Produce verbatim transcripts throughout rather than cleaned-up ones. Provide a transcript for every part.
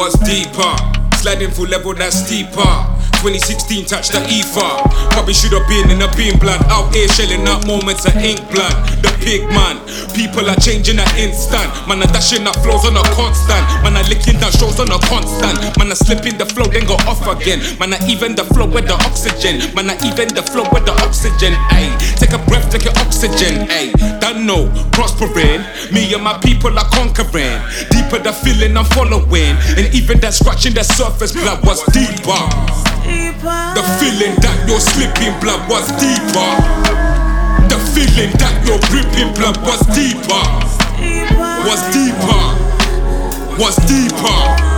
was deeper. Sliding full level that's steeper. twenty sixteen touch the ether. Probably should have been in a beam blood. Out here shelling out moments of ink blood. The pig man, people are changing an instant. Man are dashing up flows on a constant. Man are licking down shows on a constant. Man are slipping the flow then go off again. Man are even the flow with the oxygen. Man are even the flow with the oxygen. Ayy, take a breath, take your oxygen. Ayy, don't know, prospering. Me and my people are conquering. Deeper the feeling I'm following. And even that scratching the surface blood was deeper. The feeling that you're slipping blood was deeper. The feeling that you're dripping blood was deeper. Was deeper. Was deeper.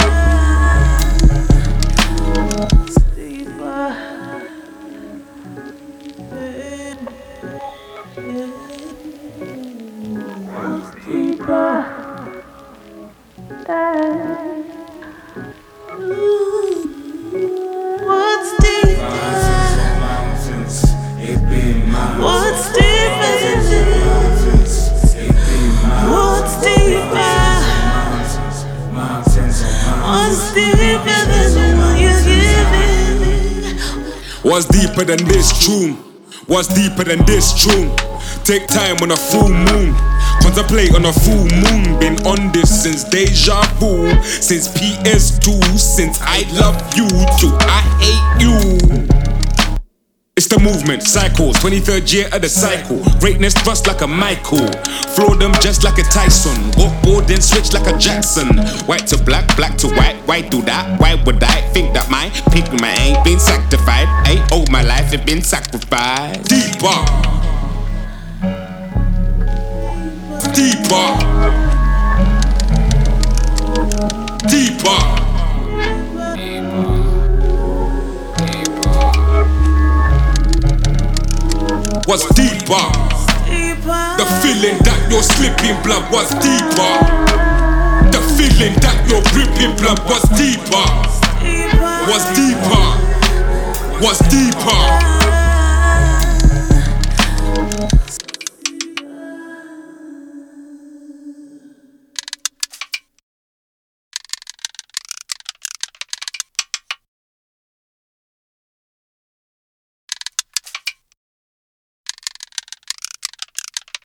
Was deeper. What's deeper? What's deeper than this? What's deeper? What's deeper than what you're giving me? What's deeper than this tune? What's deeper than this tune? Take time on a full moon. Contemplate on a full moon. Been on this since deja vu. Since P S two. Since I love you to I hate you. It's the movement, cycles, twenty-third year of the cycle. Greatness thrust like a Michael. Floor them just like a Tyson. Walk board then switch like a Jackson. White to black, black to white. Why do that? Why would I think that my pigment ain't been sanctified? Ain't all my life it been sacrificed. Deeper. Deeper. Deeper. Was deeper. The feeling that you're slipping blood was deeper. The feeling that you're dripping blood was deeper. Was deeper. Was deeper.